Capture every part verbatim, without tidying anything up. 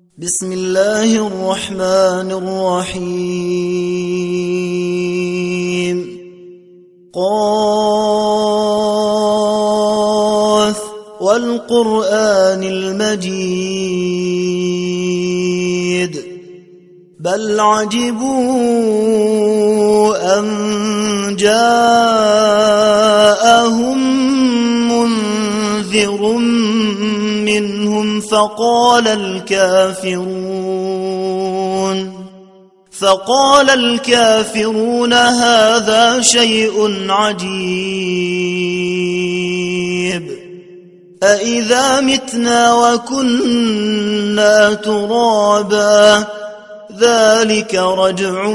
بسم الله الرحمن الرحيم قاف والقرآن المجيد بل عجبوا أن جاءهم منذر منهم فقال الكافرون فقال الكافرون هذا شيء عجيب أإذا متنا وكنا ترابا ذلك رجع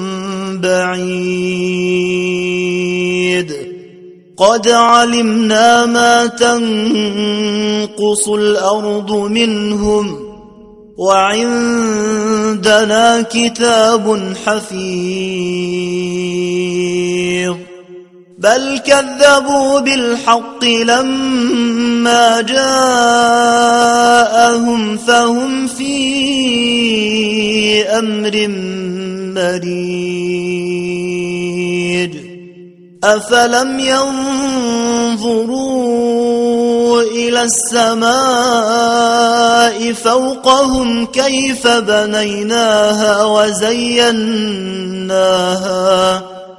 بعيد قد علمنا ما تنقص الأرض منهم وعندنا كتاب حفيظ بل كذبوا بالحق لما جاءهم فهم في أمر مريج أفلم ينظروا إلى السماء فوقهم كيف بنيناها وزيناها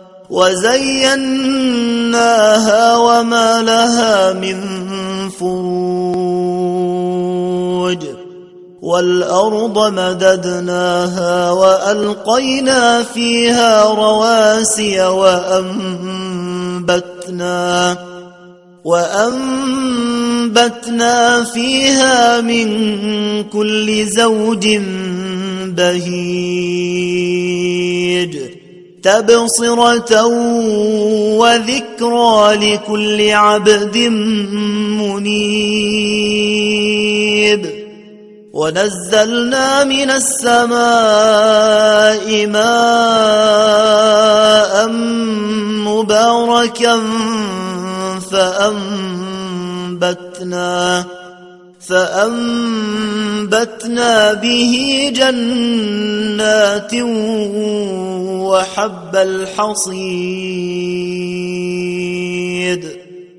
وزيناها وما لها من فروج والأرض مددناها وألقينا فيها رواسي وأنبتنا وأنبتنا فيها من كل زوج بهيج تبصرة وذكرى لكل عبد منيب ونزلنا من السماء ماء مباركا فأنبتنا فأنبتنا به جنات وحب الحصيد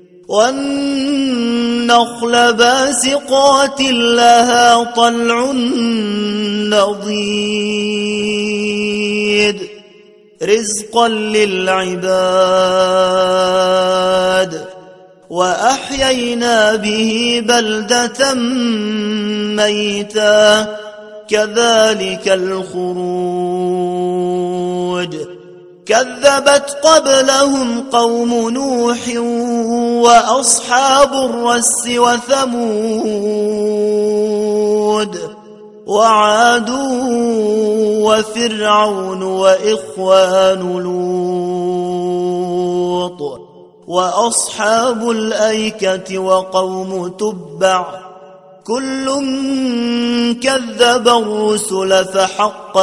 والنخل باسقات لها طلع نضيد رزقا للعباد وأحيينا به بلدة ميتا كذلك الخروج كذبت قبلهم قوم نوح وأصحاب الرس وثمود وعاد وفرعون وإخوان لوط وأصحاب الأيكة وقوم تبع كل كذب الرسل فحق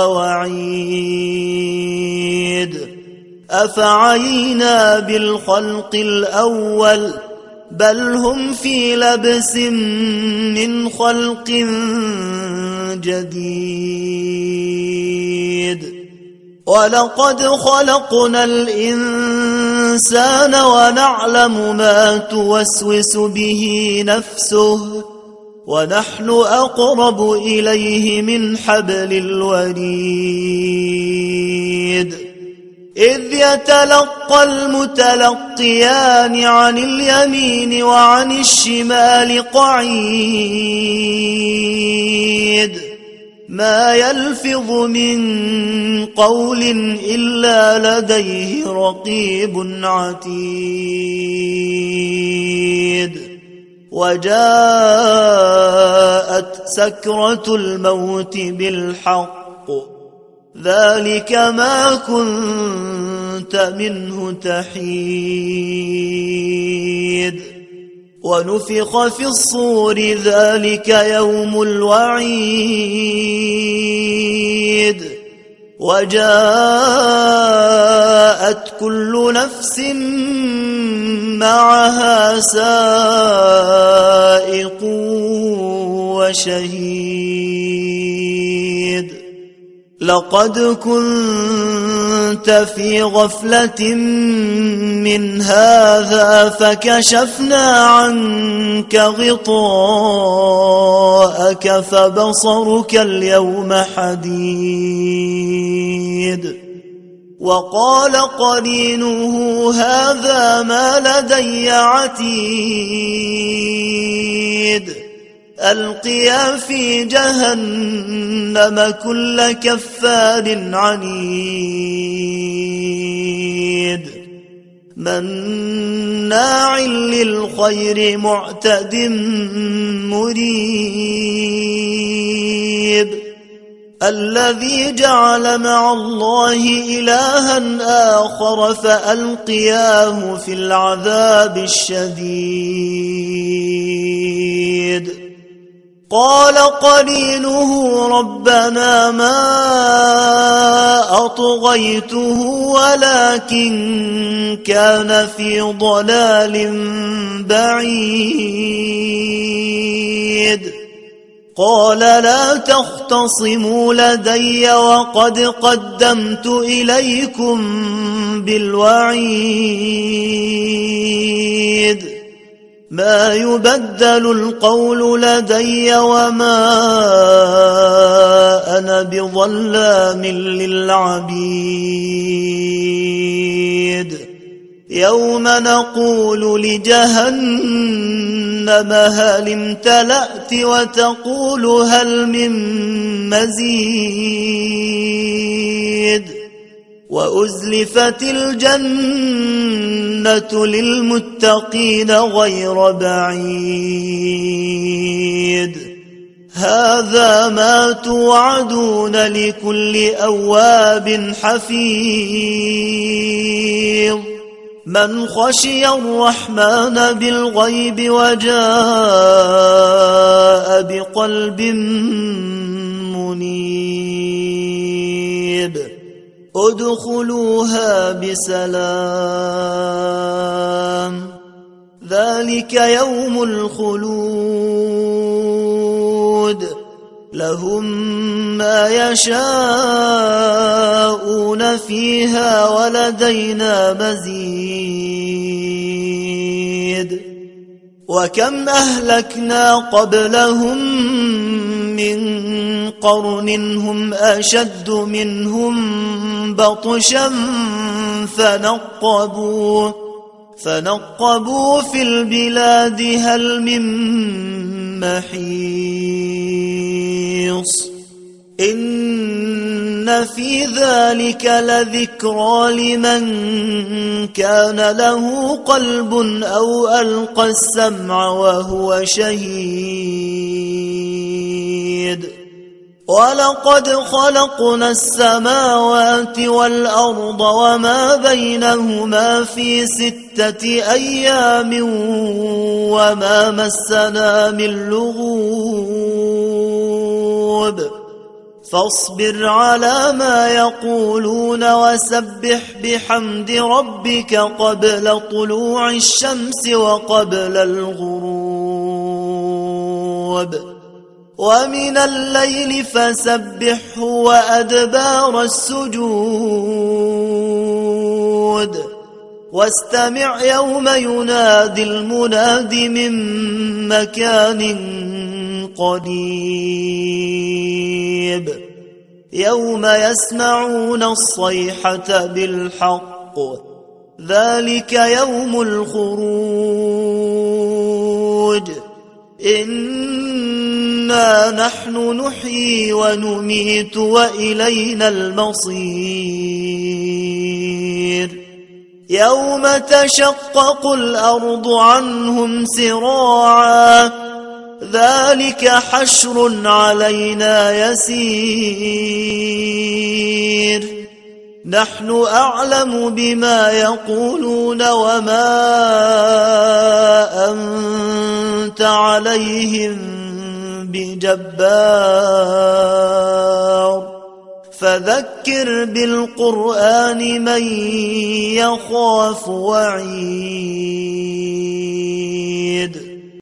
وعيد أفعينا بالخلق الأول بل هم في لبس من خلق جديد ولقد خلقنا الإنسان ونعلم ما توسوس به نفسه ونحن أقرب إليه من حبل الوريد إذ يتلقى المتلقيان عن اليمين وعن الشمال قعيد ما يلفظ من قول إلا لديه رقيب عتيد وجاءت سكرة الموت بالحق ذلك ما كنت منه تحيد ونفخ في الصور ذلك يوم الوعيد وجاءت كل نفس معها سائق وشهيد لقد كنت في غفلة من هذا فكشفنا عنك غطاءك فبصرك اليوم حديد. وقال قرينه هذا ما لدي عتيد. ألقيا في جهنم كل كفار عنيد مناع للخير معتد مريب الذي جعل مع الله إلها آخر فألقياه في العذاب الشديد. قال قرينه ربنا ما أطغيته ولكن كان في ضلال بعيد. قال لا تختصموا لدي وقد قدمت إليكم بالوعيد. ما يبدل القول لدي وما أنا بظلام للعبيد. يوم نقول لجهنم هل امتلأت وتقول هل من مزيد. وأزلفت الجنة للمتقين غير بعيد. هذا ما توعدون لكل أواب حفيظ من خشي الرحمن بالغيب وجاء بقلب منيب. ادخلوها بسلام ذلك يوم الخلود لهم ما يشاءون فيها ولدينا مزيد. وكم أهلكنا قبلهم من قرن هم أشد منهم بطشا فنقبوا فنقبوا في البلاد هل من محيص. إن في ذلك لذكرى لمن كان له قلب أو ألقى السمع وهو شهيد. ولقد خلقنا السماوات والأرض وما بينهما في ستة أيام وما مسنا من لغوب. فاصبر على ما يقولون وسبح بحمد ربك قبل طلوع الشمس وقبل الغروب ومن الليل فسبحه وأدبار السجود. واستمع يوم ينادي المناد من مكان قريب يوم يسمعون الصيحة بالحق ذلك يوم الخروج. إنا نحن نحيي ونميت وإلينا المصير. يوم تشقق الأرض عنهم سراعا ذلك حشر علينا يسير. نحن أعلم بما يقولون وما أنت عليهم بجبار فذكر بالقرآن من يخاف وعيد.